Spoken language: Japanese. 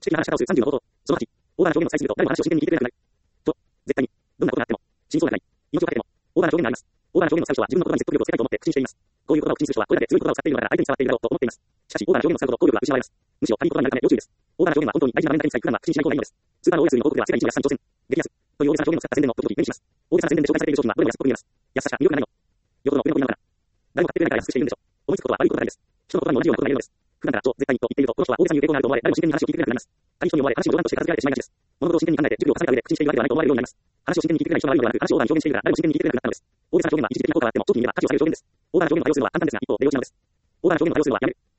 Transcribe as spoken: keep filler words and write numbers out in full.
知的な話し方をするさんじゅうの方法。そのはち、オーバーな表現を採すると誰も話を真剣に聞いてくれなくなる。と、絶対に、どんなことがあっても、真相がない。命をかけても、オーバーな表現があります。オーバーな表現を使う人は自分の言葉に説得力をつけたいと思って口にしています。こういう言葉を口にする人はこれだけ強い言葉を使っているのだから相手に伝わっているだろうと思っています。しかし、オーバーな表現を使うと効力が失われます。むしろ他人言葉になるため要注意です。オーバーな表現は本当に大事な場面だけにさえ普段は口にしない方がいいのです。スーパーの大安売りの広告では世界一の安さに挑戦。激安。という大げさな表現を使った宣伝の時々目にします。大げさな宣伝で紹介されている商品はどれも安っぽく見えます。安さしか魅力がないの。よほどの上の子になるのかな。誰も買ってくれないから安くしているんでしょ。思いつくことは悪いことだらけです。人の言葉にも同じようなことが言えるのです。普段から超絶対にと言っていると、この人は大げさに言う傾向があると思われ、誰も真剣に話を聞いてくれなくなります。他人に思われ、話を冗談として片付けられてしまいがちです。物事を真剣に考えて熟慮を重ねた上で口にしているわけではないと思われるようになります。話を真剣に聞いてくれない人が悪いのではなく、話をオーバーに表現しているから誰も真剣に聞いてくれなくなったのです。大げさな表現は一時的な効果があっても、長期に言えば価値を下げる表現です。オーバーな表現の対応するのは簡単ですが、一方で要注意なのです。オーバーな表現の対応するのはやめる。